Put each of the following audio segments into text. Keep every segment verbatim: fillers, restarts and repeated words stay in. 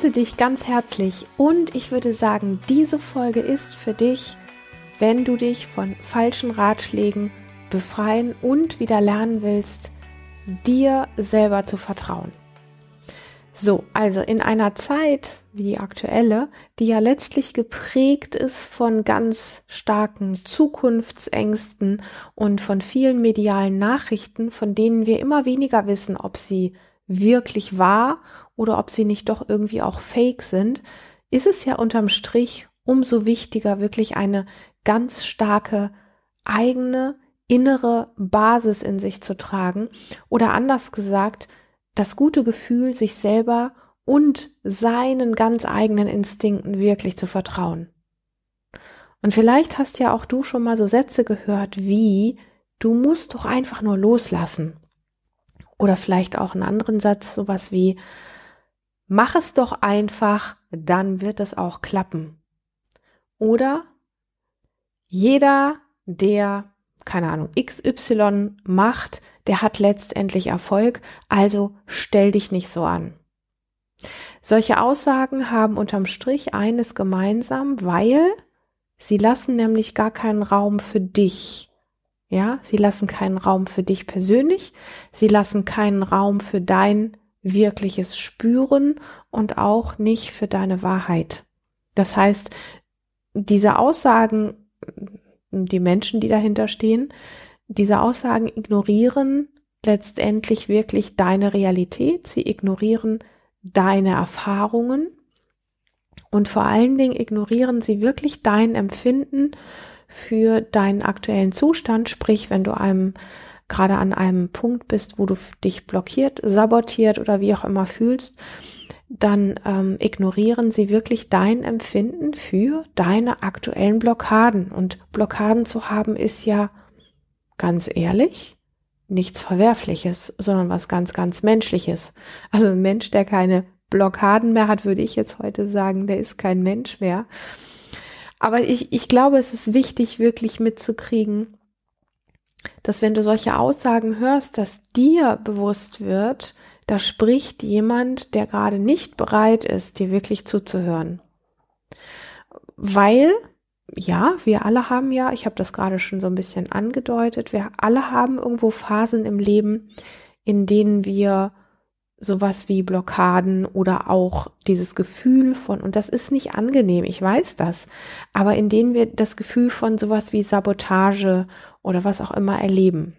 grüße dich ganz herzlich und ich würde sagen, diese Folge ist für dich, wenn du dich von falschen Ratschlägen befreien und wieder lernen willst, dir selber zu vertrauen. So, also in einer Zeit wie die aktuelle, die ja letztlich geprägt ist von ganz starken Zukunftsängsten und von vielen medialen Nachrichten, von denen wir immer weniger wissen, ob sie wirklich wahr oder ob sie nicht doch irgendwie auch fake sind, ist es ja unterm Strich umso wichtiger, wirklich eine ganz starke eigene innere Basis in sich zu tragen oder anders gesagt, das gute Gefühl, sich selber und seinen ganz eigenen Instinkten wirklich zu vertrauen. Und vielleicht hast ja auch du schon mal so Sätze gehört wie, du musst doch einfach nur loslassen. Oder vielleicht auch einen anderen Satz, sowas wie, mach es doch einfach, dann wird es auch klappen. Oder jeder, der, keine Ahnung, X Y macht, der hat letztendlich Erfolg, also stell dich nicht so an. Solche Aussagen haben unterm Strich eines gemeinsam, weil sie lassen nämlich gar keinen Raum für dich. Ja, sie lassen keinen Raum für dich persönlich, sie lassen keinen Raum für dein wirkliches Spüren und auch nicht für deine Wahrheit. Das heißt, diese Aussagen, die Menschen, die dahinter stehen, diese Aussagen ignorieren letztendlich wirklich deine Realität, sie ignorieren deine Erfahrungen und vor allen Dingen ignorieren sie wirklich dein Empfinden für deinen aktuellen Zustand, sprich, wenn du einem gerade an einem Punkt bist, wo du dich blockiert, sabotiert oder wie auch immer fühlst, dann ähm, ignorieren sie wirklich dein Empfinden für deine aktuellen Blockaden. Und Blockaden zu haben ist ja, ganz ehrlich, nichts Verwerfliches, sondern was ganz, ganz Menschliches. Also ein Mensch, der keine Blockaden mehr hat, würde ich jetzt heute sagen, der ist kein Mensch mehr. Aber ich, ich glaube, es ist wichtig, wirklich mitzukriegen, dass wenn du solche Aussagen hörst, dass dir bewusst wird, da spricht jemand, der gerade nicht bereit ist, dir wirklich zuzuhören. Weil, ja, wir alle haben ja, ich habe das gerade schon so ein bisschen angedeutet, wir alle haben irgendwo Phasen im Leben, in denen wir sowas wie Blockaden oder auch dieses Gefühl von, und das ist nicht angenehm, ich weiß das, aber in denen wir das Gefühl von sowas wie Sabotage oder was auch immer erleben.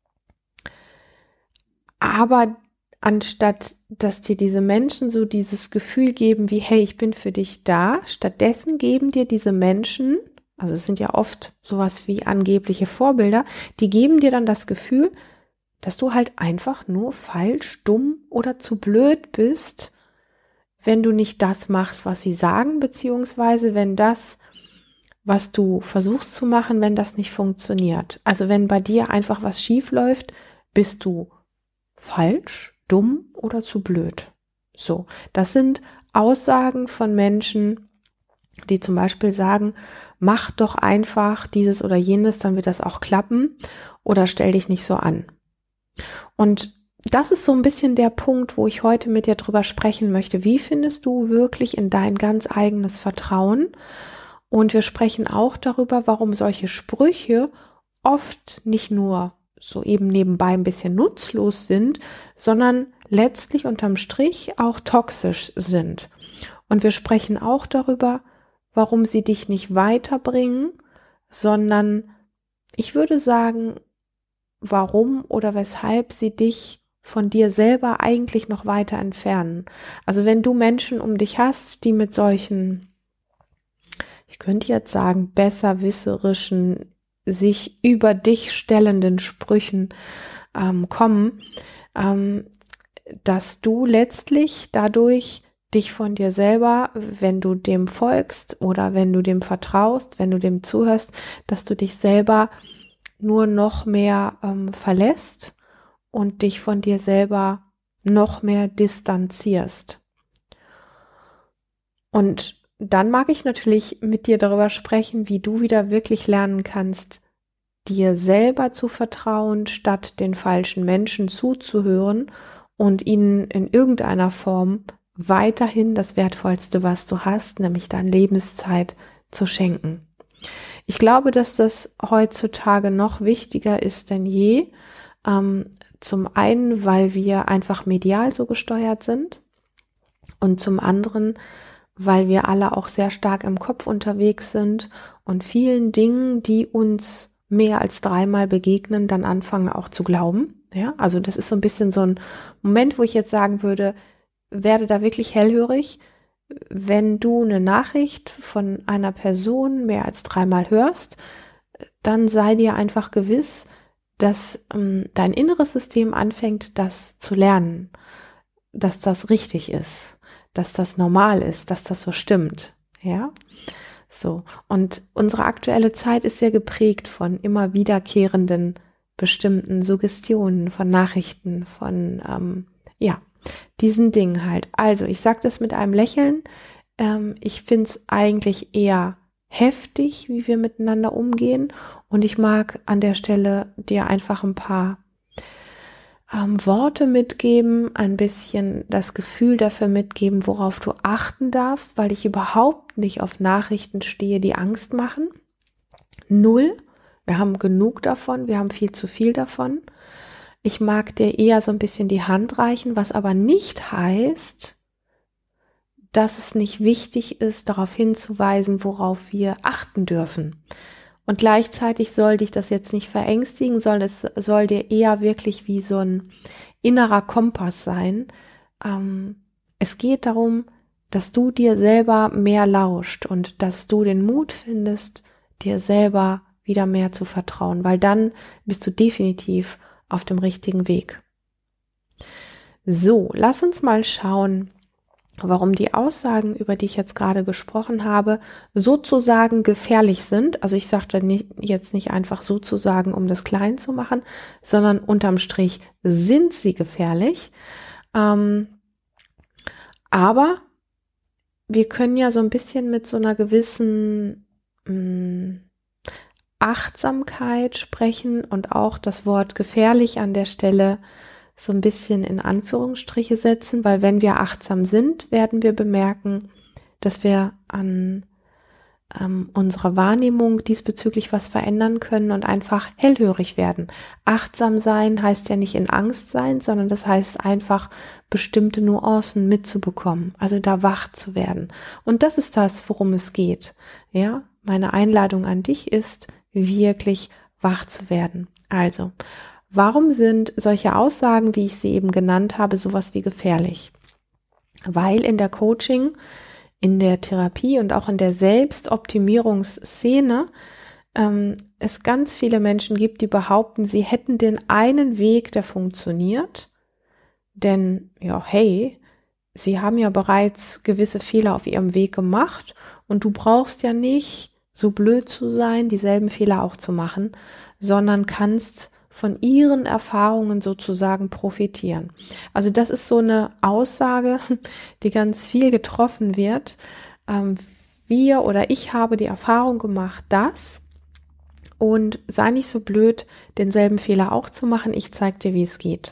Aber anstatt, dass dir diese Menschen so dieses Gefühl geben wie, hey, ich bin für dich da, stattdessen geben dir diese Menschen, also es sind ja oft sowas wie angebliche Vorbilder, die geben dir dann das Gefühl, dass du halt einfach nur falsch, dumm oder zu blöd bist, wenn du nicht das machst, was sie sagen, beziehungsweise wenn das, was du versuchst zu machen, wenn das nicht funktioniert. Also wenn bei dir einfach was schief läuft, bist du falsch, dumm oder zu blöd. So, das sind Aussagen von Menschen, die zum Beispiel sagen, mach doch einfach dieses oder jenes, dann wird das auch klappen oder stell dich nicht so an. Und das ist so ein bisschen der Punkt, wo ich heute mit dir drüber sprechen möchte. Wie findest du wirklich in dein ganz eigenes Vertrauen? Und wir sprechen auch darüber, warum solche Sprüche oft nicht nur so eben nebenbei ein bisschen nutzlos sind, sondern letztlich unterm Strich auch toxisch sind. Und wir sprechen auch darüber, warum sie dich nicht weiterbringen, sondern ich würde sagen, warum oder weshalb sie dich von dir selber eigentlich noch weiter entfernen. Also wenn du Menschen um dich hast, die mit solchen, ich könnte jetzt sagen, besserwisserischen, sich über dich stellenden Sprüchen ähm, kommen, ähm, dass du letztlich dadurch dich von dir selber, wenn du dem folgst oder wenn du dem vertraust, wenn du dem zuhörst, dass du dich selber nur noch mehr ähm, verlässt und dich von dir selber noch mehr distanzierst. Und dann mag ich natürlich mit dir darüber sprechen, wie du wieder wirklich lernen kannst, dir selber zu vertrauen, statt den falschen Menschen zuzuhören und ihnen in irgendeiner Form weiterhin das Wertvollste, was du hast, nämlich deine Lebenszeit zu schenken. Ich glaube, dass das heutzutage noch wichtiger ist denn je. Ähm, zum einen, weil wir einfach medial so gesteuert sind und zum anderen, weil wir alle auch sehr stark im Kopf unterwegs sind und vielen Dingen, die uns mehr als dreimal begegnen, dann anfangen auch zu glauben. Ja, also das ist so ein bisschen so ein Moment, wo ich jetzt sagen würde, werde da wirklich hellhörig. Wenn du eine Nachricht von einer Person mehr als dreimal hörst, dann sei dir einfach gewiss, dass ähm, dein inneres System anfängt, das zu lernen, dass das richtig ist, dass das normal ist, dass das so stimmt, ja, so. Und unsere aktuelle Zeit ist sehr geprägt von immer wiederkehrenden bestimmten Suggestionen, von Nachrichten, von, ähm, ja, diesen Dingen halt. Also, ich sage das mit einem Lächeln, ähm, ich finde es eigentlich eher heftig, wie wir miteinander umgehen und ich mag an der Stelle dir einfach ein paar Ähm, Worte mitgeben, ein bisschen das Gefühl dafür mitgeben, worauf du achten darfst, weil ich überhaupt nicht auf Nachrichten stehe, die Angst machen. Null. Wir haben genug davon, wir haben viel zu viel davon. Ich mag dir eher so ein bisschen die Hand reichen, was aber nicht heißt, dass es nicht wichtig ist, darauf hinzuweisen, worauf wir achten dürfen. Und gleichzeitig soll dich das jetzt nicht verängstigen, soll es soll dir eher wirklich wie so ein innerer Kompass sein. Ähm, es geht darum, dass du dir selber mehr lauscht und dass du den Mut findest, dir selber wieder mehr zu vertrauen, weil dann bist du definitiv auf dem richtigen Weg. So, lass uns mal schauen, warum die Aussagen, über die ich jetzt gerade gesprochen habe, sozusagen gefährlich sind. Also ich sage nicht, jetzt nicht einfach sozusagen, um das klein zu machen, sondern unterm Strich sind sie gefährlich. Ähm, aber wir können ja so ein bisschen mit so einer gewissen mh, Achtsamkeit sprechen und auch das Wort gefährlich an der Stelle so ein bisschen in Anführungsstriche setzen, weil wenn wir achtsam sind, werden wir bemerken, dass wir an ähm, unserer Wahrnehmung diesbezüglich was verändern können und einfach hellhörig werden. Achtsam sein heißt ja nicht in Angst sein, sondern das heißt einfach bestimmte Nuancen mitzubekommen, also da wach zu werden. Und das ist das, worum es geht. Ja, meine Einladung an dich ist, wirklich wach zu werden. Also, warum sind solche Aussagen, wie ich sie eben genannt habe, sowas wie gefährlich? Weil in der Coaching, in der Therapie und auch in der Selbstoptimierungsszene ähm, es ganz viele Menschen gibt, die behaupten, sie hätten den einen Weg, der funktioniert. Denn, ja, hey, sie haben ja bereits gewisse Fehler auf ihrem Weg gemacht und du brauchst ja nicht so blöd zu sein, dieselben Fehler auch zu machen, sondern kannst von ihren Erfahrungen sozusagen profitieren. Also das ist so eine Aussage, die ganz viel getroffen wird. Ähm, wir oder ich habe die Erfahrung gemacht, dass, und sei nicht so blöd, denselben Fehler auch zu machen, ich zeige dir, wie es geht.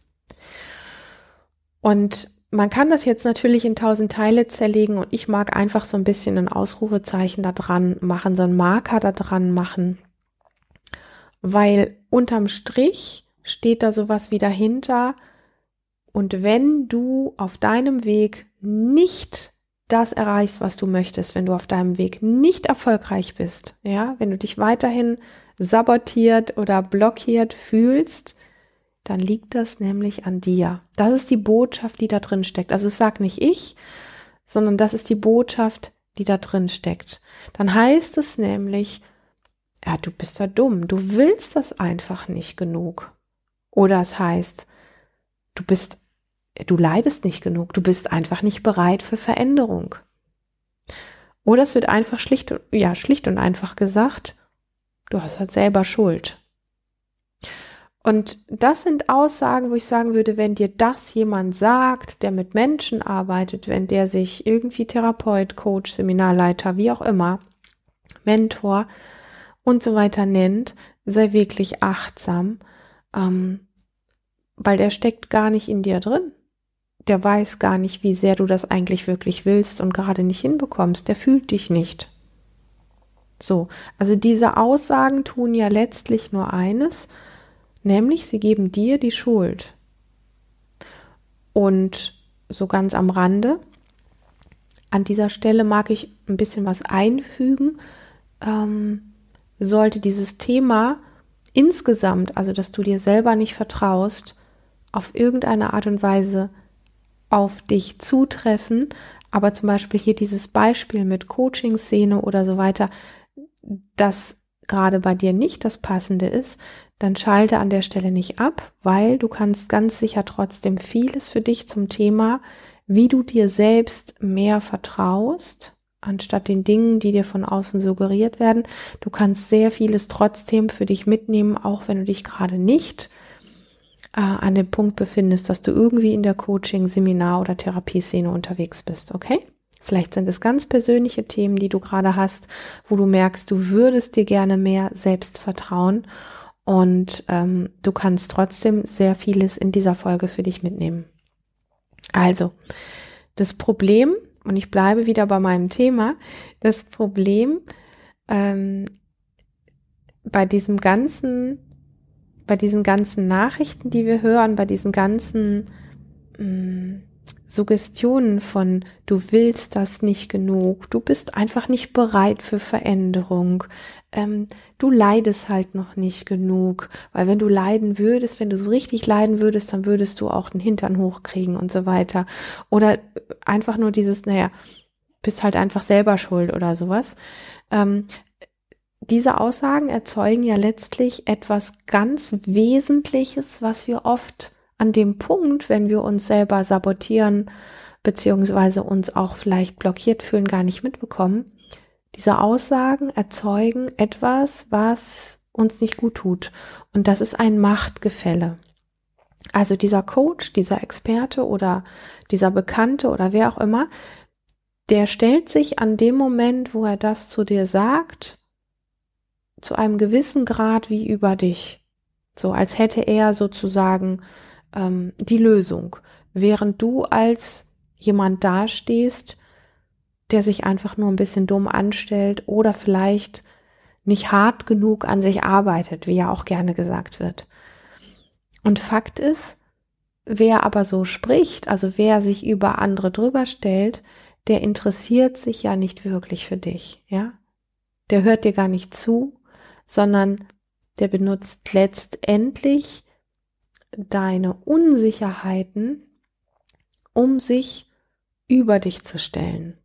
Und man kann das jetzt natürlich in tausend Teile zerlegen und ich mag einfach so ein bisschen ein Ausrufezeichen da dran machen, so einen Marker da dran machen, weil unterm Strich steht da sowas wie dahinter und wenn du auf deinem Weg nicht das erreichst, was du möchtest, wenn du auf deinem Weg nicht erfolgreich bist, ja, wenn du dich weiterhin sabotiert oder blockiert fühlst, dann liegt das nämlich an dir. Das ist die Botschaft, die da drin steckt. Also es sagt nicht ich, sondern das ist die Botschaft, die da drin steckt. Dann heißt es nämlich, ja, du bist ja dumm, du willst das einfach nicht genug. Oder es heißt, du bist, du leidest nicht genug, du bist einfach nicht bereit für Veränderung. Oder es wird einfach schlicht, ja, schlicht und einfach gesagt, du hast halt selber Schuld. Und das sind Aussagen, wo ich sagen würde, wenn dir das jemand sagt, der mit Menschen arbeitet, wenn der sich irgendwie Therapeut, Coach, Seminarleiter, wie auch immer, Mentor und so weiter nennt, sei wirklich achtsam, ähm, weil der steckt gar nicht in dir drin. der weiß gar nicht, wie sehr du das eigentlich wirklich willst und gerade nicht hinbekommst. Der fühlt dich nicht. So, also diese Aussagen tun ja letztlich nur eines, nämlich sie geben dir die Schuld. Und so ganz am Rande, an dieser Stelle mag ich ein bisschen was einfügen, ähm, sollte dieses Thema insgesamt, also dass du dir selber nicht vertraust, auf irgendeine Art und Weise auf dich zutreffen, aber zum Beispiel hier dieses Beispiel mit Coaching-Szene oder so weiter, das gerade bei dir nicht das Passende ist, dann schalte an der Stelle nicht ab, weil du kannst ganz sicher trotzdem vieles für dich zum Thema, wie du dir selbst mehr vertraust, anstatt den Dingen, die dir von außen suggeriert werden. Du kannst sehr vieles trotzdem für dich mitnehmen, auch wenn du dich gerade nicht äh, an dem Punkt befindest, dass du irgendwie in der Coaching-, Seminar- oder Therapieszene unterwegs bist, okay? Vielleicht sind es ganz persönliche Themen, die du gerade hast, wo du merkst, du würdest dir gerne mehr selbst vertrauen und ähm, du kannst trotzdem sehr vieles in dieser Folge für dich mitnehmen. Also, das Problem, und ich bleibe wieder bei meinem Thema, das Problem ähm, bei diesem ganzen, bei diesen ganzen Nachrichten, die wir hören, bei diesen ganzen mh, Suggestionen von, du willst das nicht genug, du bist einfach nicht bereit für Veränderung, ähm, du leidest halt noch nicht genug, weil wenn du leiden würdest, wenn du so richtig leiden würdest, dann würdest du auch den Hintern hochkriegen und so weiter. Oder einfach nur dieses, naja, bist halt einfach selber schuld oder sowas. Ähm, diese Aussagen erzeugen ja letztlich etwas ganz Wesentliches, was wir oft an dem Punkt, wenn wir uns selber sabotieren, beziehungsweise uns auch vielleicht blockiert fühlen, gar nicht mitbekommen. Diese Aussagen erzeugen etwas, was uns nicht gut tut. Und das ist ein Machtgefälle. Also dieser Coach, dieser Experte oder dieser Bekannte oder wer auch immer, der stellt sich an dem Moment, wo er das zu dir sagt, zu einem gewissen Grad wie über dich. So als hätte er sozusagen ähm, die Lösung, während du als jemand dastehst, der sich einfach nur ein bisschen dumm anstellt oder vielleicht nicht hart genug an sich arbeitet, wie ja auch gerne gesagt wird. Und Fakt ist, wer aber so spricht, also wer sich über andere drüber stellt, der interessiert sich ja nicht wirklich für dich, ja? Der hört dir gar nicht zu, sondern der benutzt letztendlich deine Unsicherheiten, um sich über dich zu stellen.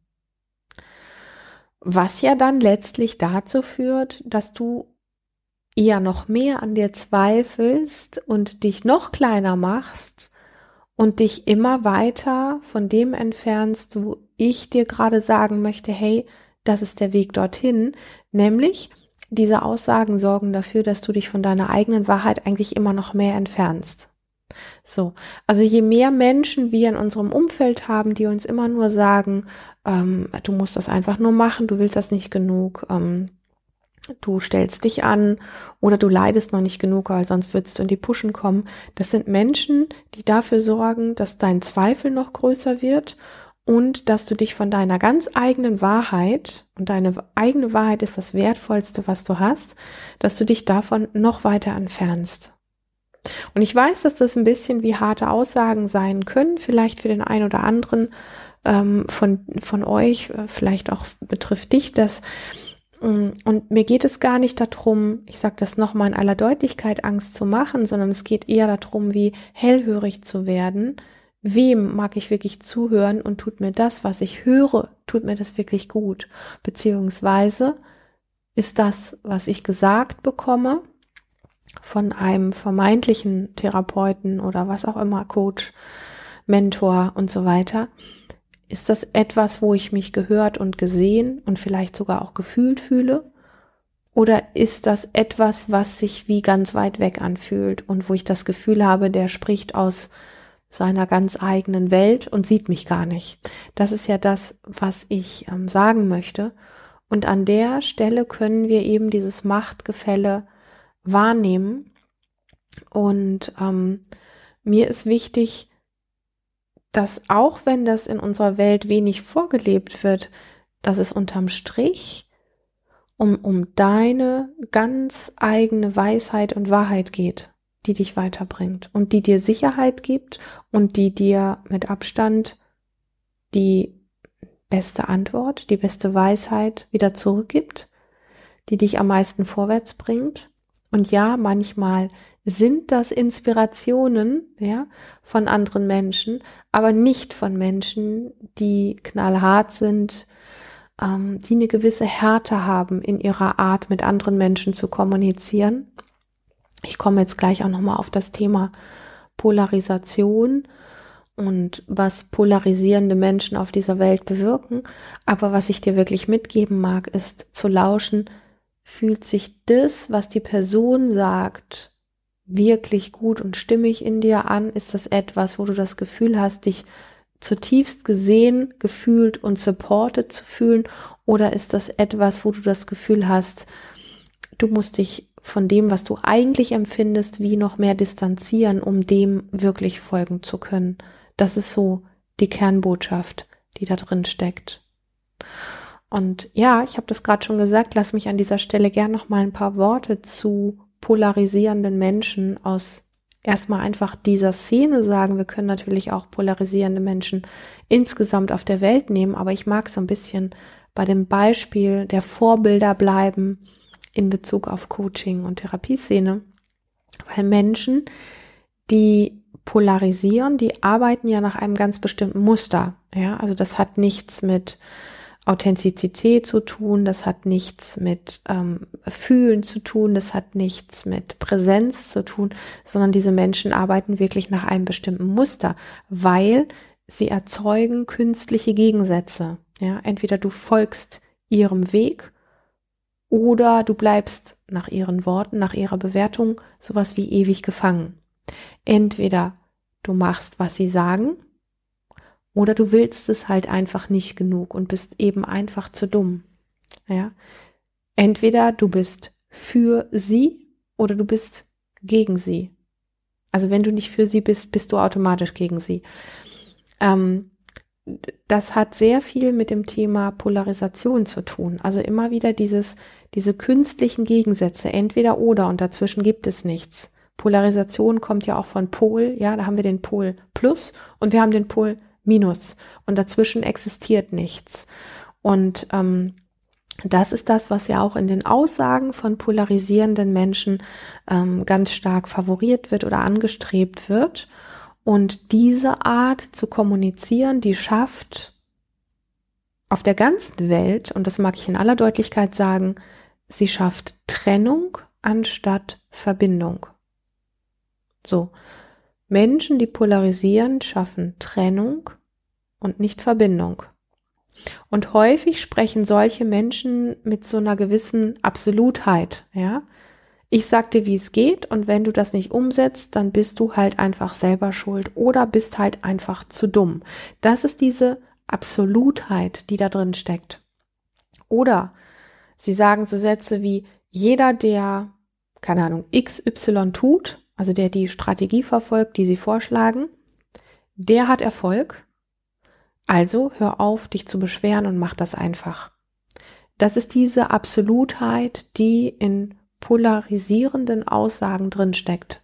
Was ja dann letztlich dazu führt, dass du eher noch mehr an dir zweifelst und dich noch kleiner machst und dich immer weiter von dem entfernst, wo ich dir gerade sagen möchte, hey, das ist der Weg dorthin, nämlich diese Aussagen sorgen dafür, dass du dich von deiner eigenen Wahrheit eigentlich immer noch mehr entfernst. So, also je mehr Menschen wir in unserem Umfeld haben, die uns immer nur sagen, ähm, du musst das einfach nur machen, du willst das nicht genug, ähm, du stellst dich an oder du leidest noch nicht genug, weil sonst würdest du in die Puschen kommen. Das sind Menschen, die dafür sorgen, dass dein Zweifel noch größer wird und dass du dich von deiner ganz eigenen Wahrheit, und deine eigene Wahrheit ist das Wertvollste, was du hast, dass du dich davon noch weiter entfernst. Und ich weiß, dass das ein bisschen wie harte Aussagen sein können, vielleicht für den einen oder anderen ähm, von, von euch, vielleicht auch betrifft dich das. Und mir geht es gar nicht darum, ich sage das nochmal in aller Deutlichkeit, Angst zu machen, sondern es geht eher darum, wie hellhörig zu werden. Wem mag ich wirklich zuhören und tut mir das, was ich höre, tut mir das wirklich gut? Beziehungsweise ist das, was ich gesagt bekomme, von einem vermeintlichen Therapeuten oder was auch immer, Coach, Mentor und so weiter, ist das etwas, wo ich mich gehört und gesehen und vielleicht sogar auch gefühlt fühle? Oder ist das etwas, was sich wie ganz weit weg anfühlt und wo ich das Gefühl habe, der spricht aus seiner ganz eigenen Welt und sieht mich gar nicht? Das ist ja das, was ich ähm, sagen möchte. Und an der Stelle können wir eben dieses Machtgefälle wahrnehmen. Und ähm, mir ist wichtig, dass auch wenn das in unserer Welt wenig vorgelebt wird, dass es unterm Strich um, um deine ganz eigene Weisheit und Wahrheit geht, die dich weiterbringt und die dir Sicherheit gibt und die dir mit Abstand die beste Antwort, die beste Weisheit wieder zurückgibt, die dich am meisten vorwärts bringt. Und ja, manchmal sind das Inspirationen, ja, von anderen Menschen, aber nicht von Menschen, die knallhart sind, ähm, die eine gewisse Härte haben in ihrer Art, mit anderen Menschen zu kommunizieren. Ich komme jetzt gleich auch nochmal auf das Thema Polarisation und was polarisierende Menschen auf dieser Welt bewirken. Aber was ich dir wirklich mitgeben mag, ist zu lauschen, fühlt sich das, was die Person sagt, wirklich gut und stimmig in dir an? Ist das etwas, wo du das Gefühl hast, dich zutiefst gesehen, gefühlt und supported zu fühlen? Oder ist das etwas, wo du das Gefühl hast, du musst dich von dem, was du eigentlich empfindest, wie noch mehr distanzieren, um dem wirklich folgen zu können? Das ist so die Kernbotschaft, die da drin steckt. Und ja, ich habe das gerade schon gesagt, lass mich an dieser Stelle gern noch mal ein paar Worte zu polarisierenden Menschen aus erstmal einfach dieser Szene sagen. Wir können natürlich auch polarisierende Menschen insgesamt auf der Welt nehmen, aber ich mag so ein bisschen bei dem Beispiel der Vorbilder bleiben in Bezug auf Coaching und Therapieszene, weil Menschen, die polarisieren, die arbeiten ja nach einem ganz bestimmten Muster. Ja, also das hat nichts mit Authentizität zu tun, das hat nichts mit ähm, Fühlen zu tun, das hat nichts mit Präsenz zu tun, sondern diese Menschen arbeiten wirklich nach einem bestimmten Muster, weil sie erzeugen künstliche Gegensätze. Ja, entweder du folgst ihrem Weg oder du bleibst nach ihren Worten, nach ihrer Bewertung sowas wie ewig gefangen. Entweder du machst, was sie sagen, oder du willst es halt einfach nicht genug und bist eben einfach zu dumm. Ja? Entweder du bist für sie oder du bist gegen sie. Also wenn du nicht für sie bist, bist du automatisch gegen sie. Ähm, das hat sehr viel mit dem Thema Polarisation zu tun. Also immer wieder dieses, diese künstlichen Gegensätze, entweder oder, und dazwischen gibt es nichts. Polarisation kommt ja auch von Pol, ja, da haben wir den Pol Plus und wir haben den Pol Minus und dazwischen existiert nichts. Und ähm, das ist das, was ja auch in den Aussagen von polarisierenden Menschen ähm, ganz stark favoriert wird oder angestrebt wird. Und diese Art zu kommunizieren, die schafft auf der ganzen Welt, und das mag ich in aller Deutlichkeit sagen, sie schafft Trennung anstatt Verbindung. So, Menschen, die polarisieren, schaffen Trennung und nicht Verbindung. Und häufig sprechen solche Menschen mit so einer gewissen Absolutheit, ja. Ich sag dir, wie es geht, und wenn du das nicht umsetzt, dann bist du halt einfach selber schuld oder bist halt einfach zu dumm. Das ist diese Absolutheit, die da drin steckt. Oder sie sagen so Sätze wie, jeder, der, keine Ahnung, X Y tut, also der die Strategie verfolgt, die sie vorschlagen, der hat Erfolg. Also hör auf, dich zu beschweren und mach das einfach. Das ist diese Absolutheit, die in polarisierenden Aussagen drin steckt.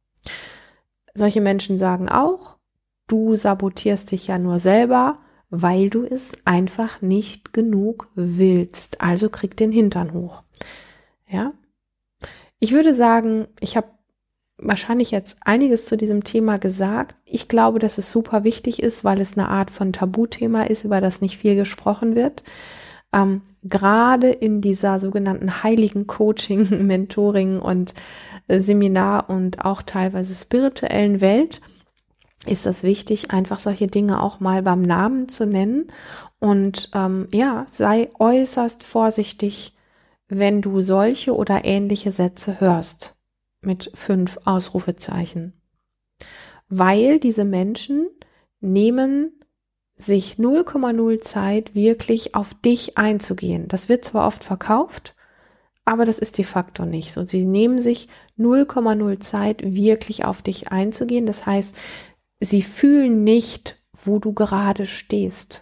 Solche Menschen sagen auch, du sabotierst dich ja nur selber, weil du es einfach nicht genug willst. Also krieg den Hintern hoch. Ja? Ich würde sagen, ich habe wahrscheinlich jetzt einiges zu diesem Thema gesagt. Ich glaube, dass es super wichtig ist, weil es eine Art von Tabuthema ist, über das nicht viel gesprochen wird. Ähm, gerade in dieser sogenannten heiligen Coaching, Mentoring und äh, Seminar und auch teilweise spirituellen Welt ist das wichtig, einfach solche Dinge auch mal beim Namen zu nennen. Und ähm, ja, sei äußerst vorsichtig, wenn du solche oder ähnliche Sätze hörst. Mit fünf Ausrufezeichen. Weil diese Menschen nehmen sich null Komma null Zeit, wirklich auf dich einzugehen. Das wird zwar oft verkauft, aber das ist de facto nicht so. Sie nehmen sich null Komma null Zeit, wirklich auf dich einzugehen. Das heißt, sie fühlen nicht, wo du gerade stehst.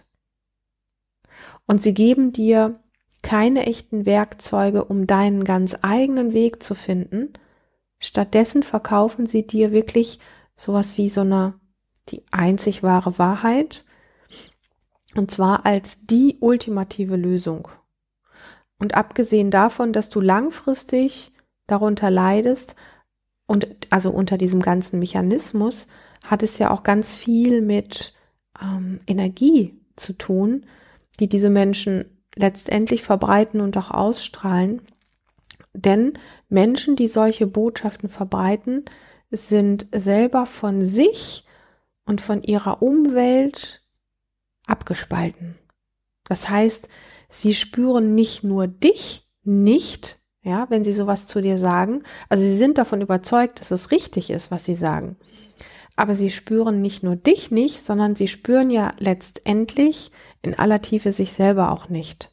Und sie geben dir keine echten Werkzeuge, um deinen ganz eigenen Weg zu finden. Stattdessen verkaufen sie dir wirklich sowas wie so eine, die einzig wahre Wahrheit, und zwar als die ultimative Lösung. Und abgesehen davon, dass du langfristig darunter leidest, und also unter diesem ganzen Mechanismus, hat es ja auch ganz viel mit ähm, Energie zu tun, die diese Menschen letztendlich verbreiten und auch ausstrahlen. Denn Menschen, die solche Botschaften verbreiten, sind selber von sich und von ihrer Umwelt abgespalten. Das heißt, sie spüren nicht nur dich nicht, ja, wenn sie sowas zu dir sagen, also sie sind davon überzeugt, dass es richtig ist, was sie sagen. Aber sie spüren nicht nur dich nicht, sondern sie spüren ja letztendlich in aller Tiefe sich selber auch nicht.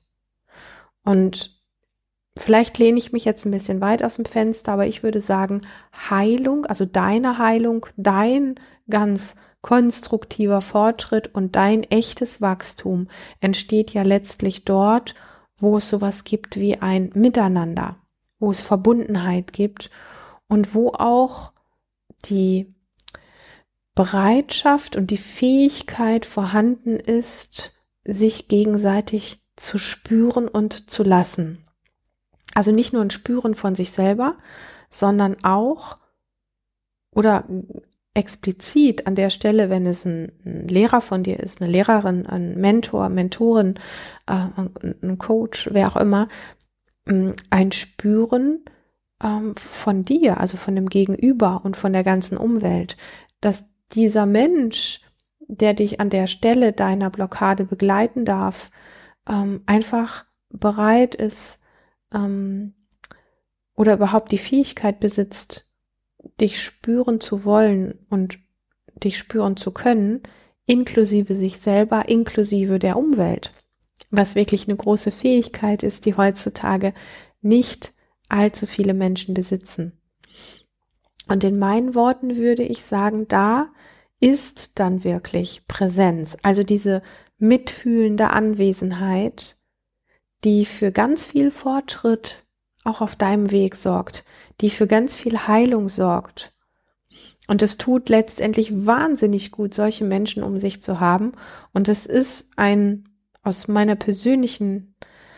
Und vielleicht lehne ich mich jetzt ein bisschen weit aus dem Fenster, aber ich würde sagen, Heilung, also deine Heilung, dein ganz konstruktiver Fortschritt und dein echtes Wachstum entsteht ja letztlich dort, wo es sowas gibt wie ein Miteinander, wo es Verbundenheit gibt und wo auch die Bereitschaft und die Fähigkeit vorhanden ist, sich gegenseitig zu spüren und zu lassen. Also nicht nur ein Spüren von sich selber, sondern auch oder explizit an der Stelle, wenn es ein, ein Lehrer von dir ist, eine Lehrerin, ein Mentor, Mentorin, äh, ein, ein Coach, wer auch immer, ein Spüren ähm, von dir, also von dem Gegenüber und von der ganzen Umwelt, dass dieser Mensch, der dich an der Stelle deiner Blockade begleiten darf, ähm, einfach bereit ist ähm, oder überhaupt die Fähigkeit besitzt, dich spüren zu wollen und dich spüren zu können, inklusive sich selber, inklusive der Umwelt. Was wirklich eine große Fähigkeit ist, die heutzutage nicht allzu viele Menschen besitzen. Und in meinen Worten würde ich sagen, da ist dann wirklich Präsenz, also diese mitfühlende Anwesenheit, die für ganz viel Fortschritt auch auf deinem Weg sorgt, die für ganz viel Heilung sorgt. Und es tut letztendlich wahnsinnig gut, solche Menschen um sich zu haben. Und es ist ein, aus meiner persönlichen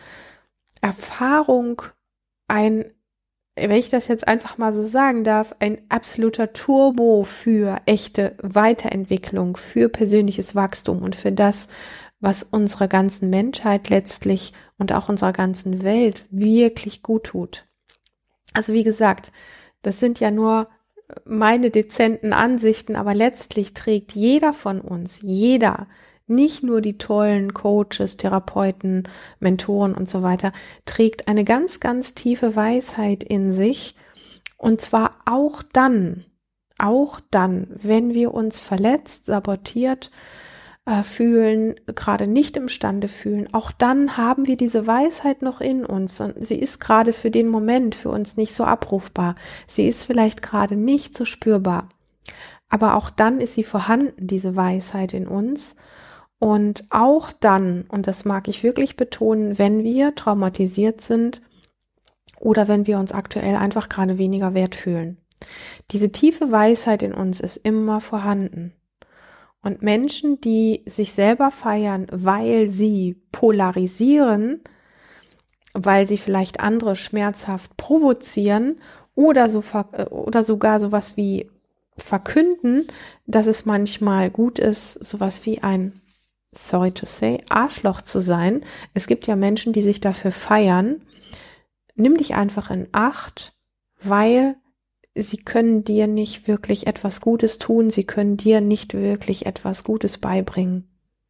Erfahrung, ein, wenn ich das jetzt einfach mal so sagen darf, ein absoluter Turbo für echte Weiterentwicklung, für persönliches Wachstum und für das, was unserer ganzen Menschheit letztlich und auch unserer ganzen Welt wirklich gut tut. Also wie gesagt, das sind ja nur meine dezenten Ansichten, aber letztlich trägt jeder von uns, jeder, nicht nur die tollen Coaches, Therapeuten, Mentoren und so weiter, trägt eine ganz, ganz tiefe Weisheit in sich. Und zwar auch dann, auch dann, wenn wir uns verletzt, sabotiert äh, fühlen, gerade nicht imstande fühlen, auch dann haben wir diese Weisheit noch in uns. Und sie ist gerade für den Moment für uns nicht so abrufbar. Sie ist vielleicht gerade nicht so spürbar. Aber auch dann ist sie vorhanden, diese Weisheit in uns. Und auch dann, und das mag ich wirklich betonen, wenn wir traumatisiert sind oder wenn wir uns aktuell einfach gerade weniger wert fühlen. Diese tiefe Weisheit in uns ist immer vorhanden. Und Menschen, die sich selber feiern, weil sie polarisieren, weil sie vielleicht andere schmerzhaft provozieren oder, so, oder sogar sowas wie verkünden, dass es manchmal gut ist, sowas wie ein sorry to say, Arschloch zu sein. Es gibt ja Menschen, die sich dafür feiern. Nimm dich einfach in Acht, weil sie können dir nicht wirklich etwas Gutes tun. Sie können dir nicht wirklich etwas Gutes beibringen.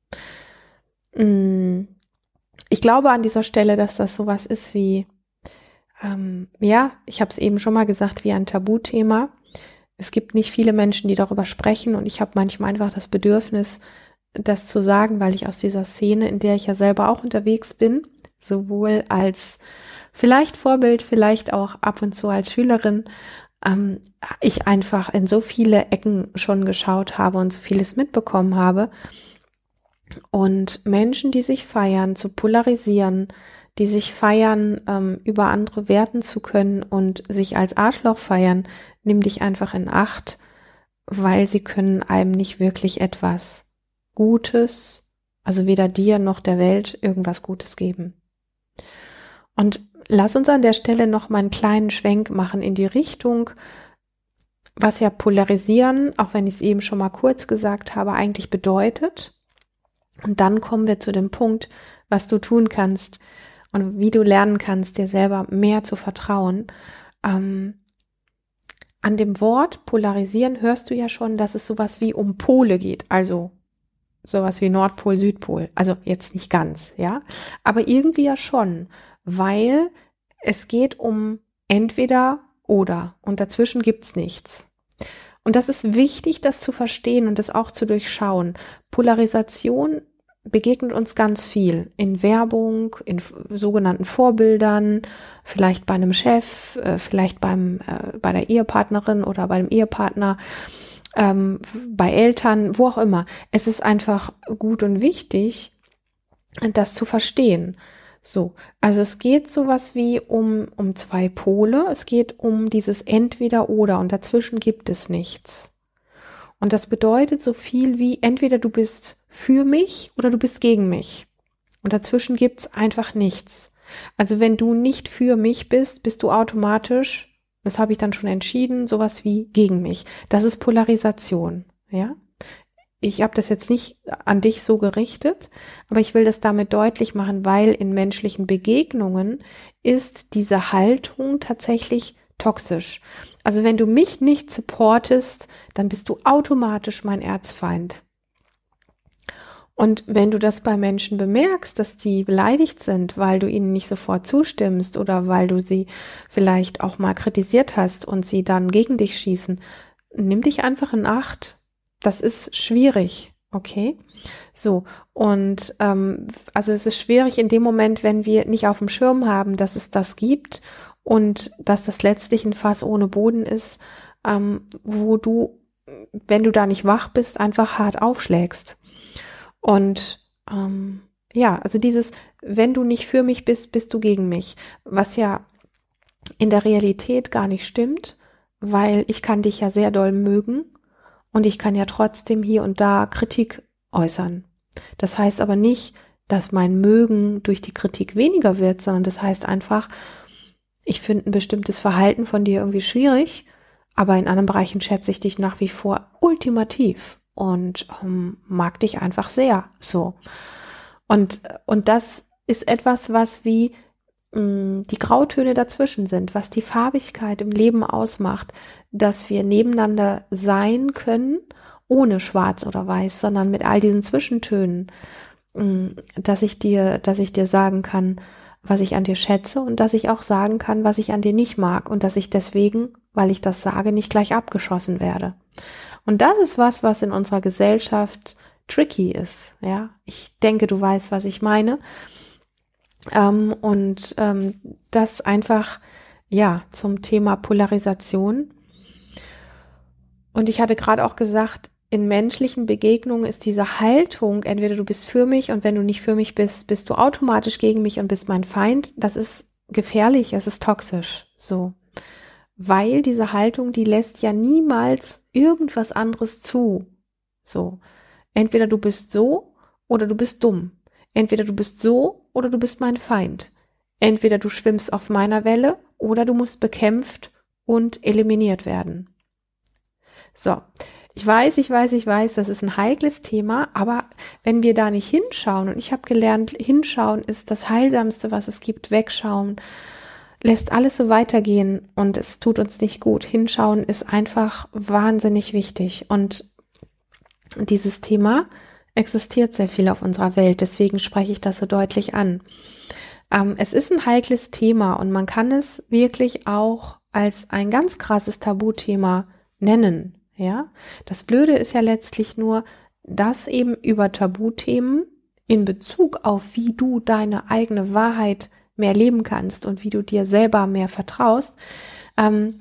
Ich glaube an dieser Stelle, dass das sowas ist wie, ähm, ja, ich habe es eben schon mal gesagt, wie ein Tabuthema. Es gibt nicht viele Menschen, die darüber sprechen und ich habe manchmal einfach das Bedürfnis, das zu sagen, weil ich aus dieser Szene, in der ich ja selber auch unterwegs bin, sowohl als vielleicht Vorbild, vielleicht auch ab und zu als Schülerin, ähm, ich einfach in so viele Ecken schon geschaut habe und so vieles mitbekommen habe. Und Menschen, die sich feiern, zu polarisieren, die sich feiern, ähm, über andere werten zu können und sich als Arschloch feiern, nimm dich einfach in Acht, weil sie können einem nicht wirklich etwas Gutes, also weder dir noch der Welt irgendwas Gutes geben. Und lass uns an der Stelle noch mal einen kleinen Schwenk machen in die Richtung, was ja polarisieren, auch wenn ich es eben schon mal kurz gesagt habe, eigentlich bedeutet. Und dann kommen wir zu dem Punkt, was du tun kannst und wie du lernen kannst, dir selber mehr zu vertrauen. Ähm, an dem Wort polarisieren hörst du ja schon, dass es sowas wie um Pole geht, also sowas wie Nordpol, Südpol. Also jetzt nicht ganz, ja, aber irgendwie ja schon, weil es geht um entweder oder und dazwischen gibt's nichts. Und das ist wichtig, das zu verstehen und das auch zu durchschauen. Polarisation begegnet uns ganz viel in Werbung, in sogenannten Vorbildern, vielleicht bei einem Chef, vielleicht beim äh, bei der Ehepartnerin oder beim Ehepartner, ähm, bei Eltern, wo auch immer. Es ist einfach gut und wichtig, das zu verstehen. So, also es geht sowas wie um, um zwei Pole, es geht um dieses Entweder-Oder und dazwischen gibt es nichts. Und das bedeutet so viel wie entweder du bist für mich oder du bist gegen mich. Und dazwischen gibt's einfach nichts. Also wenn du nicht für mich bist, bist du automatisch, das habe ich dann schon entschieden, sowas wie gegen mich. Das ist Polarisation, ja. Ich habe das jetzt nicht an dich so gerichtet, aber ich will das damit deutlich machen, weil in menschlichen Begegnungen ist diese Haltung tatsächlich toxisch. Also wenn du mich nicht supportest, dann bist du automatisch mein Erzfeind. Und wenn du das bei Menschen bemerkst, dass die beleidigt sind, weil du ihnen nicht sofort zustimmst oder weil du sie vielleicht auch mal kritisiert hast und sie dann gegen dich schießen, nimm dich einfach in Acht. Das ist schwierig, okay? So, und ähm, also es ist schwierig in dem Moment, wenn wir nicht auf dem Schirm haben, dass es das gibt und dass das letztlich ein Fass ohne Boden ist, ähm, wo du, wenn du da nicht wach bist, einfach hart aufschlägst. Und ähm, ja, also dieses, wenn du nicht für mich bist, bist du gegen mich, was ja in der Realität gar nicht stimmt, weil ich kann dich ja sehr doll mögen. Und ich kann ja trotzdem hier und da Kritik äußern. Das heißt aber nicht, dass mein Mögen durch die Kritik weniger wird, sondern das heißt einfach, ich finde ein bestimmtes Verhalten von dir irgendwie schwierig, aber in anderen Bereichen schätze ich dich nach wie vor ultimativ und ähm, mag dich einfach sehr. So. Und, und das ist etwas, was wie mh, die Grautöne dazwischen sind, was die Farbigkeit im Leben ausmacht, dass wir nebeneinander sein können, ohne schwarz oder weiß, sondern mit all diesen Zwischentönen, dass ich dir, dass ich dir sagen kann, was ich an dir schätze und dass ich auch sagen kann, was ich an dir nicht mag und dass ich deswegen, weil ich das sage, nicht gleich abgeschossen werde. Und das ist was, was in unserer Gesellschaft tricky ist, ja. Ich denke, du weißt, was ich meine. Ähm, und ähm, das einfach, ja, zum Thema Polarisation. Und ich hatte gerade auch gesagt, in menschlichen Begegnungen ist diese Haltung, entweder du bist für mich und wenn du nicht für mich bist, bist du automatisch gegen mich und bist mein Feind. Das ist gefährlich, es ist toxisch, so. Weil diese Haltung, die lässt ja niemals irgendwas anderes zu. So. Entweder du bist so oder du bist dumm. Entweder du bist so oder du bist mein Feind. Entweder du schwimmst auf meiner Welle oder du musst bekämpft und eliminiert werden. So, ich weiß, ich weiß, ich weiß, das ist ein heikles Thema, aber wenn wir da nicht hinschauen, und ich habe gelernt, hinschauen ist das Heilsamste, was es gibt, wegschauen, lässt alles so weitergehen und es tut uns nicht gut. Hinschauen ist einfach wahnsinnig wichtig und dieses Thema existiert sehr viel auf unserer Welt, deswegen spreche ich das so deutlich an. Ähm, es ist ein heikles Thema und man kann es wirklich auch als ein ganz krasses Tabuthema nennen. Ja, das Blöde ist ja letztlich nur, dass eben über Tabuthemen in Bezug auf, wie du deine eigene Wahrheit mehr leben kannst und wie du dir selber mehr vertraust, ähm,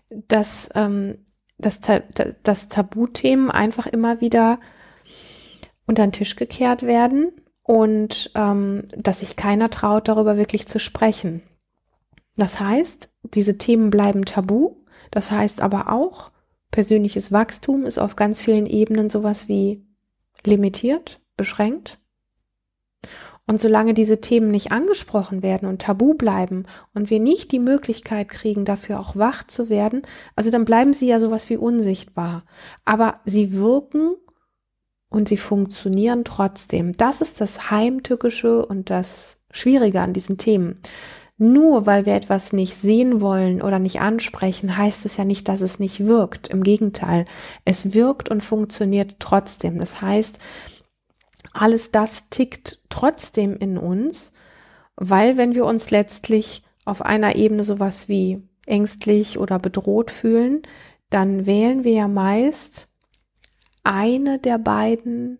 dass, ähm, dass, dass Tabuthemen einfach immer wieder unter den Tisch gekehrt werden und ähm, dass sich keiner traut, darüber wirklich zu sprechen. Das heißt, diese Themen bleiben tabu. Das heißt aber auch, persönliches Wachstum ist auf ganz vielen Ebenen sowas wie limitiert, beschränkt. Und solange diese Themen nicht angesprochen werden und tabu bleiben und wir nicht die Möglichkeit kriegen, dafür auch wach zu werden, also dann bleiben sie ja sowas wie unsichtbar. Aber sie wirken und sie funktionieren trotzdem. Das ist das Heimtückische und das Schwierige an diesen Themen. Nur weil wir etwas nicht sehen wollen oder nicht ansprechen, heißt es ja nicht, dass es nicht wirkt. Im Gegenteil, es wirkt und funktioniert trotzdem. Das heißt, alles das tickt trotzdem in uns, weil wenn wir uns letztlich auf einer Ebene sowas wie ängstlich oder bedroht fühlen, dann wählen wir ja meist eine der beiden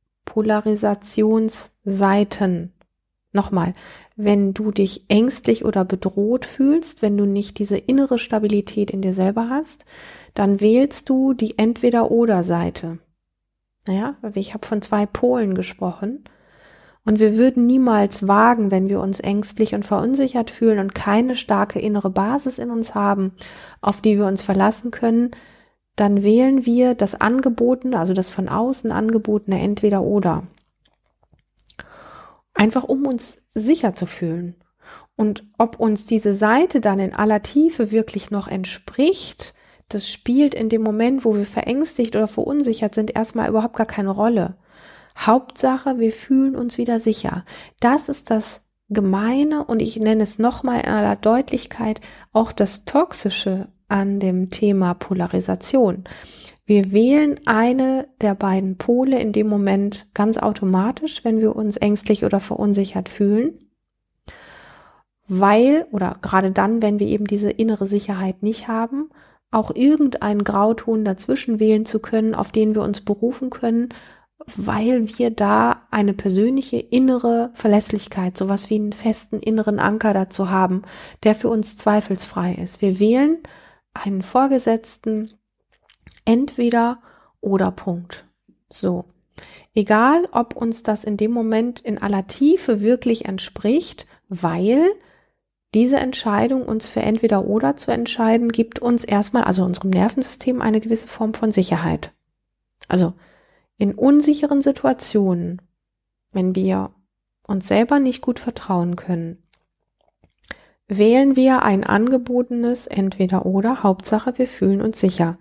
Polarisationsseiten. Nochmal, wenn du dich ängstlich oder bedroht fühlst, wenn du nicht diese innere Stabilität in dir selber hast, dann wählst du die Entweder-oder-Seite. Naja, ich habe von zwei Polen gesprochen und wir würden niemals wagen, wenn wir uns ängstlich und verunsichert fühlen und keine starke innere Basis in uns haben, auf die wir uns verlassen können, dann wählen wir das Angebotene, also das von außen angebotene Entweder-oder. Einfach um uns sicher zu fühlen. Und ob uns diese Seite dann in aller Tiefe wirklich noch entspricht, das spielt in dem Moment, wo wir verängstigt oder verunsichert sind, erstmal überhaupt gar keine Rolle. Hauptsache, wir fühlen uns wieder sicher. Das ist das Gemeine und ich nenne es nochmal in aller Deutlichkeit auch das Toxische an dem Thema Polarisation. Wir wählen eine der beiden Pole in dem Moment ganz automatisch, wenn wir uns ängstlich oder verunsichert fühlen, weil, oder gerade dann, wenn wir eben diese innere Sicherheit nicht haben, auch irgendeinen Grauton dazwischen wählen zu können, auf den wir uns berufen können, weil wir da eine persönliche innere Verlässlichkeit, sowas wie einen festen inneren Anker dazu haben, der für uns zweifelsfrei ist. Wir wählen einen Vorgesetzten, entweder oder Punkt. So. Egal, ob uns das in dem Moment in aller Tiefe wirklich entspricht, weil diese Entscheidung, uns für entweder oder zu entscheiden, gibt uns erstmal, also unserem Nervensystem, eine gewisse Form von Sicherheit. Also in unsicheren Situationen, wenn wir uns selber nicht gut vertrauen können, wählen wir ein angebotenes entweder oder, Hauptsache wir fühlen uns sicher.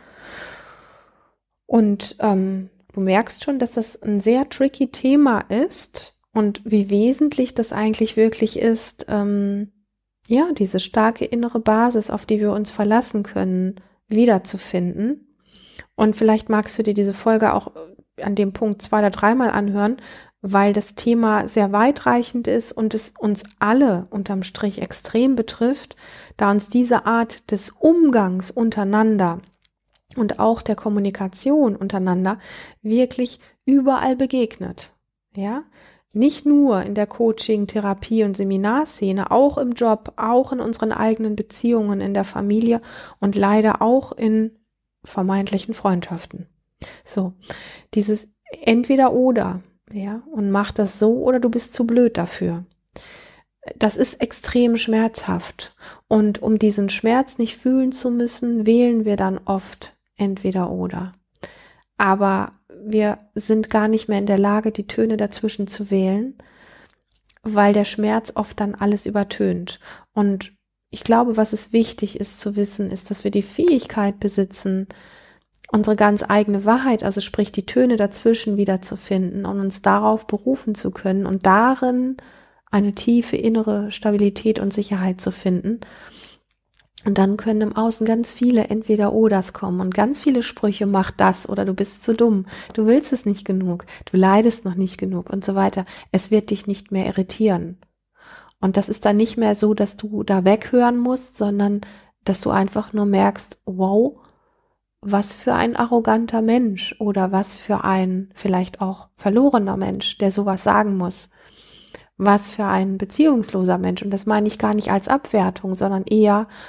Und ähm, du merkst schon, dass das ein sehr tricky Thema ist und wie wesentlich das eigentlich wirklich ist, ähm, ja, diese starke innere Basis, auf die wir uns verlassen können, wiederzufinden. Und vielleicht magst du dir diese Folge auch an dem Punkt zwei oder dreimal anhören, weil das Thema sehr weitreichend ist und es uns alle unterm Strich extrem betrifft, da uns diese Art des Umgangs untereinander und auch der Kommunikation untereinander wirklich überall begegnet. Ja, nicht nur in der Coaching, Therapie und Seminarszene, auch im Job, auch in unseren eigenen Beziehungen in der Familie und leider auch in vermeintlichen Freundschaften. So, dieses entweder oder, ja, und mach das so oder du bist zu blöd dafür. Das ist extrem schmerzhaft und um diesen Schmerz nicht fühlen zu müssen, wählen wir dann oft entweder oder. Aber wir sind gar nicht mehr in der Lage, die Töne dazwischen zu wählen, weil der Schmerz oft dann alles übertönt. Und ich glaube, was es wichtig ist zu wissen, ist, dass wir die Fähigkeit besitzen, unsere ganz eigene Wahrheit, also sprich die Töne dazwischen wiederzufinden und uns darauf berufen zu können und darin eine tiefe innere Stabilität und Sicherheit zu finden. Und dann können im Außen ganz viele Entweder-Oders kommen und ganz viele Sprüche, mach das oder du bist zu dumm, du willst es nicht genug, du leidest noch nicht genug und so weiter. Es wird dich nicht mehr irritieren. Und das ist dann nicht mehr so, dass du da weghören musst, sondern dass du einfach nur merkst, wow, was für ein arroganter Mensch oder was für ein vielleicht auch verlorener Mensch, der sowas sagen muss. Was für ein beziehungsloser Mensch. Und das meine ich gar nicht als Abwertung, sondern eher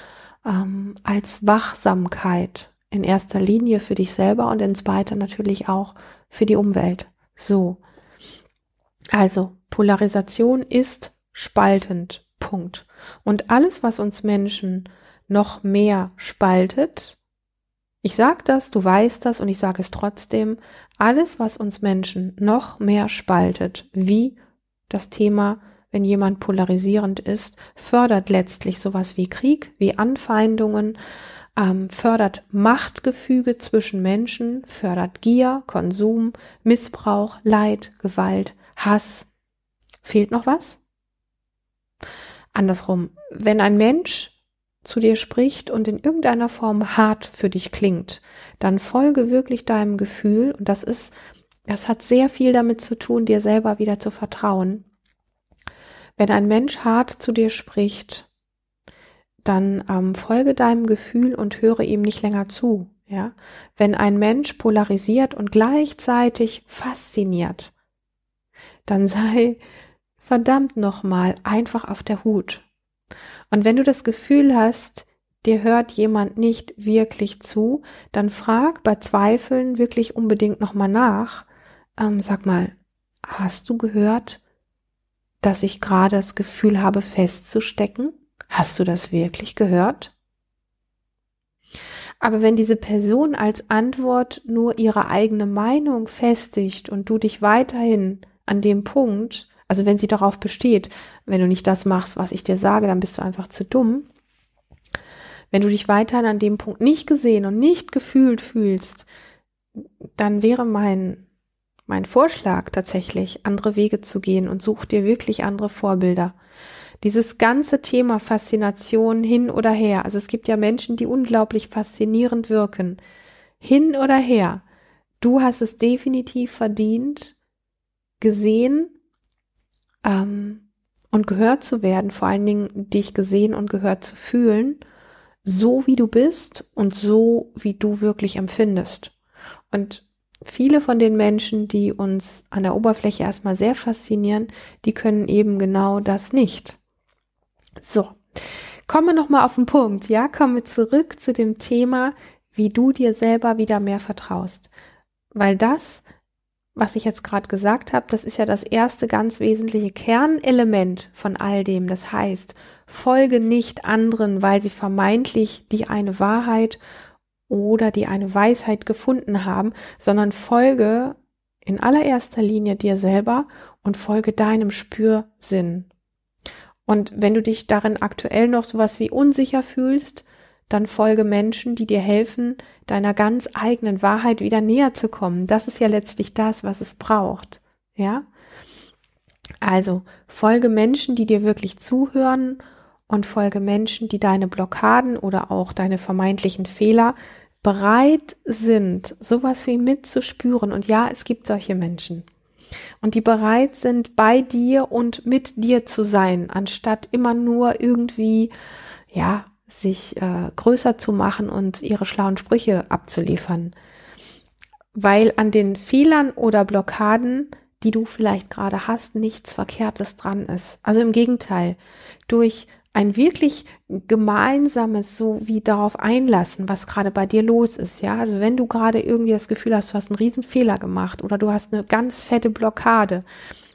ähm, als Wachsamkeit in erster Linie für dich selber und in zweiter natürlich auch für die Umwelt. So, also Polarisation ist spaltend, Punkt. Und alles, was uns Menschen noch mehr spaltet, ich sage das, du weißt das und ich sage es trotzdem, alles, was uns Menschen noch mehr spaltet, wie das Thema, wenn jemand polarisierend ist, fördert letztlich sowas wie Krieg, wie Anfeindungen, ähm, fördert Machtgefüge zwischen Menschen, fördert Gier, Konsum, Missbrauch, Leid, Gewalt, Hass. Fehlt noch was? Andersrum, wenn ein Mensch zu dir spricht und in irgendeiner Form hart für dich klingt, dann folge wirklich deinem Gefühl und das ist, das hat sehr viel damit zu tun, dir selber wieder zu vertrauen. Wenn ein Mensch hart zu dir spricht, dann ähm, folge deinem Gefühl und höre ihm nicht länger zu. Ja? Wenn ein Mensch polarisiert und gleichzeitig fasziniert, dann sei verdammt nochmal einfach auf der Hut. Und wenn du das Gefühl hast, dir hört jemand nicht wirklich zu, dann frag bei Zweifeln wirklich unbedingt nochmal nach. Ähm, sag mal, hast du gehört, dass ich gerade das Gefühl habe, festzustecken? Hast du das wirklich gehört? Aber wenn diese Person als Antwort nur ihre eigene Meinung festigt und du dich weiterhin an dem Punkt, also wenn sie darauf besteht, wenn du nicht das machst, was ich dir sage, dann bist du einfach zu dumm. Wenn du dich weiterhin an dem Punkt nicht gesehen und nicht gefühlt fühlst, dann wäre mein, mein Vorschlag tatsächlich, andere Wege zu gehen und such dir wirklich andere Vorbilder. Dieses ganze Thema Faszination hin oder her, also es gibt ja Menschen, die unglaublich faszinierend wirken, hin oder her, du hast es definitiv verdient, gesehen ähm, und gehört zu werden, vor allen Dingen dich gesehen und gehört zu fühlen, so wie du bist und so wie du wirklich empfindest. Und viele von den Menschen, die uns an der Oberfläche erstmal sehr faszinieren, die können eben genau das nicht. So, kommen wir nochmal auf den Punkt, ja, kommen wir zurück zu dem Thema, wie du dir selber wieder mehr vertraust. Weil das, was ich jetzt gerade gesagt habe, das ist ja das erste ganz wesentliche Kernelement von all dem. Das heißt, folge nicht anderen, weil sie vermeintlich die eine Wahrheit oder die eine Weisheit gefunden haben, sondern folge in allererster Linie dir selber und folge deinem Spürsinn. Und wenn du dich darin aktuell noch sowas wie unsicher fühlst, dann folge Menschen, die dir helfen, deiner ganz eigenen Wahrheit wieder näher zu kommen. Das ist ja letztlich das, was es braucht. Ja? Also folge Menschen, die dir wirklich zuhören und folge Menschen, die deine Blockaden oder auch deine vermeintlichen Fehler bereit sind, sowas wie mitzuspüren. Und ja, es gibt solche Menschen. Und die bereit sind, bei dir und mit dir zu sein, anstatt immer nur irgendwie, ja, sich äh, größer zu machen und ihre schlauen Sprüche abzuliefern. Weil an den Fehlern oder Blockaden, die du vielleicht gerade hast, nichts Verkehrtes dran ist. Also im Gegenteil, durch ein wirklich gemeinsames, so wie darauf einlassen, was gerade bei dir los ist, ja, also wenn du gerade irgendwie das Gefühl hast, du hast einen riesen Fehler gemacht oder du hast eine ganz fette Blockade,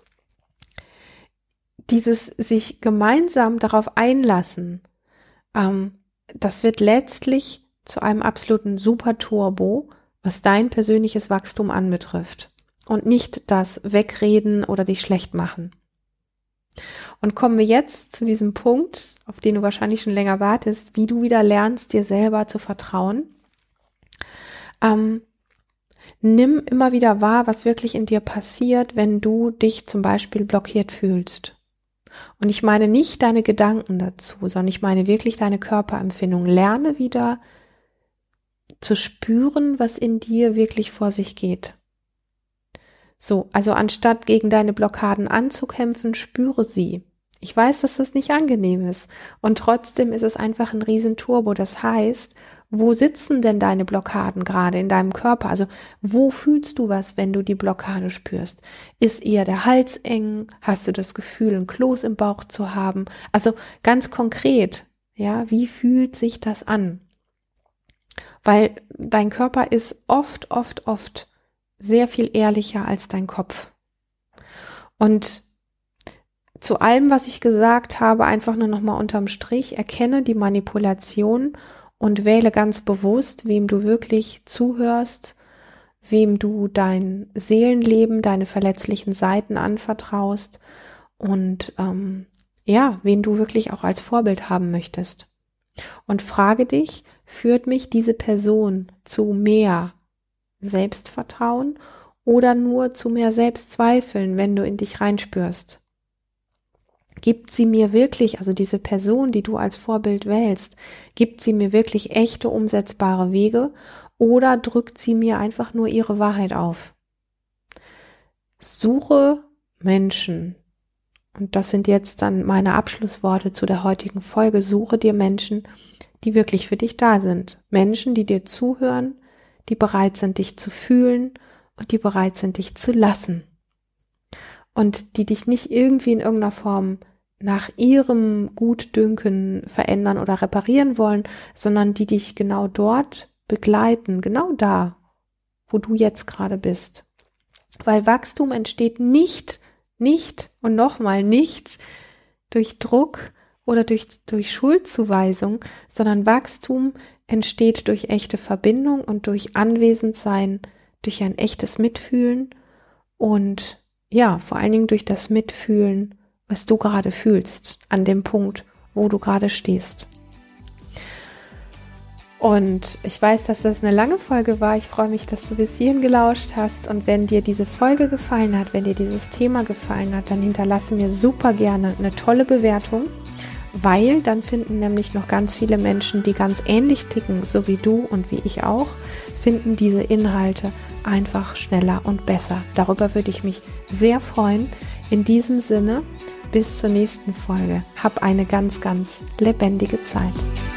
dieses sich gemeinsam darauf einlassen, ähm, das wird letztlich zu einem absoluten Super-Turbo, was dein persönliches Wachstum anbetrifft und nicht das Wegreden oder dich schlecht machen. Und kommen wir jetzt zu diesem Punkt, auf den du wahrscheinlich schon länger wartest, wie du wieder lernst, dir selber zu vertrauen. Ähm, nimm immer wieder wahr, was wirklich in dir passiert, wenn du dich zum Beispiel blockiert fühlst. Und ich meine nicht deine Gedanken dazu, sondern ich meine wirklich deine Körperempfindung. Lerne wieder zu spüren, was in dir wirklich vor sich geht. So, also anstatt gegen deine Blockaden anzukämpfen, spüre sie. Ich weiß, dass das nicht angenehm ist und trotzdem ist es einfach ein Riesenturbo. Das heißt, wo sitzen denn deine Blockaden gerade in deinem Körper? Also wo fühlst du was, wenn du die Blockade spürst? Ist eher der Hals eng? Hast du das Gefühl, ein Kloß im Bauch zu haben? Also ganz konkret, Ja, wie fühlt sich das an? Weil dein Körper ist oft, oft, oft sehr viel ehrlicher als dein Kopf. Und zu allem, was ich gesagt habe, einfach nur nochmal unterm Strich, erkenne die Manipulation und wähle ganz bewusst, wem du wirklich zuhörst, wem du dein Seelenleben, deine verletzlichen Seiten anvertraust und ähm, ja, wen du wirklich auch als Vorbild haben möchtest. Und frage dich, führt mich diese Person zu mehr Selbstvertrauen oder nur zu mehr Selbstzweifeln, wenn du in dich reinspürst? Gibt sie mir wirklich, also diese Person, die du als Vorbild wählst, gibt sie mir wirklich echte umsetzbare Wege oder drückt sie mir einfach nur ihre Wahrheit auf? Suche Menschen, und das sind jetzt dann meine Abschlussworte zu der heutigen Folge, suche dir Menschen, die wirklich für dich da sind. Menschen, die dir zuhören, die bereit sind, dich zu fühlen und die bereit sind, dich zu lassen. Und die dich nicht irgendwie in irgendeiner Form nach ihrem Gutdünken verändern oder reparieren wollen, sondern die dich genau dort begleiten, genau da, wo du jetzt gerade bist. Weil Wachstum entsteht nicht, nicht und nochmal nicht durch Druck oder durch, durch Schuldzuweisung, sondern Wachstum entsteht durch echte Verbindung und durch Anwesendsein, durch ein echtes Mitfühlen und ja, vor allen Dingen durch das Mitfühlen, was du gerade fühlst, an dem Punkt, wo du gerade stehst. Und ich weiß, dass das eine lange Folge war. Ich freue mich, dass du bis hierhin gelauscht hast. Und wenn dir diese Folge gefallen hat, wenn dir dieses Thema gefallen hat, dann hinterlasse mir super gerne eine tolle Bewertung, weil dann finden nämlich noch ganz viele Menschen, die ganz ähnlich ticken, so wie du und wie ich auch, finden diese Inhalte einfach schneller und besser. Darüber würde ich mich sehr freuen. In diesem Sinne, bis zur nächsten Folge. Hab eine ganz, ganz lebendige Zeit.